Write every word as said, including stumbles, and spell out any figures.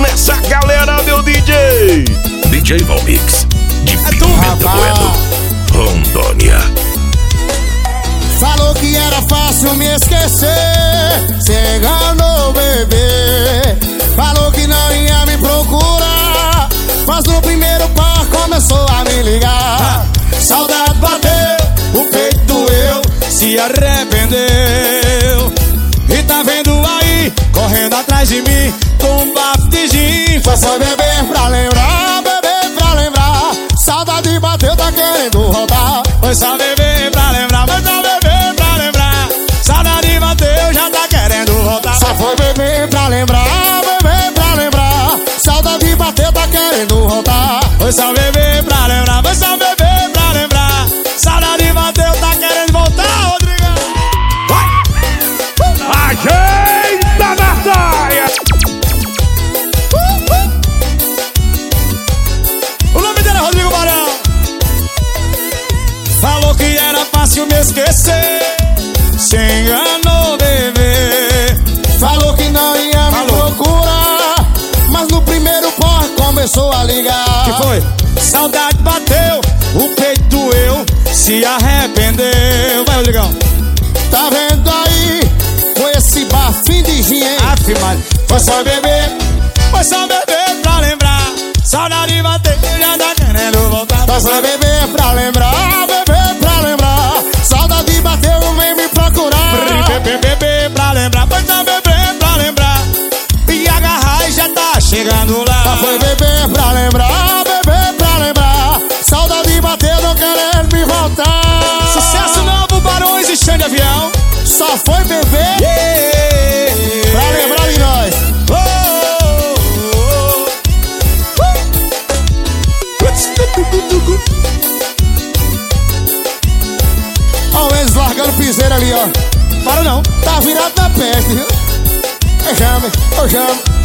essa galera, meu D J. D J Valmix, de Pimenta Bueno, Rondônia. Falou que era fácil me esquecer, cê enganou, bebê. Falou que não ia me procurar, mas no primeiro par começou a me ligar. Saudade bateu, o peito doeu, se arrependeu. E tá vendo aí, correndo atrás de mim, com um bafo de gin. Foi só beber pra lembrar, beber pra lembrar. Saudade bateu, tá querendo voltar. Foi só beber pra lembrar, foi só beber pra lembrar. Saudade bateu, já tá querendo voltar. Só foi beber pra lembrar, beber pra lembrar. Saudade bateu, tá querendo voltar. Foi só beber pra lembrar, foi só beber pra lembrar. Saudade bateu, tá querendo voltar, Rodrigo. Ajeita na saia. O nome dele é Rodrigo Barão. Falou que era fácil me esquecer, se enganou, bebê. Falou que não ia me procurar, mas no primeiro pó começou a ligar. Que foi? Saudade bateu, o peito doeu, se arrependeu. Vai, Rodrigão. Tá vendo aí, com esse bafinho de gin, hein? Afirmado. Foi só beber, foi só beber pra lembrar. Saudade bateu, já tá querendo voltar. Foi só beber pra lembrar, beber pra lembrar. Saudade bateu, vem me procurar. Beber, beber pra lembrar, foi só beber pra lembrar. E agarrar e já tá chegando lá. Só foi beber pra lembrar, beber pra lembrar. Saudade bateu, não querendo me voltar. Sucesso novo, Barões e Xande Avião. Só foi beber, yeah, pra lembrar de nós. Oh, oh, oh. Ó, eles largando piseira ali, ó. Para não, tá virado na peste, viu? Eu chamo, eu chamo.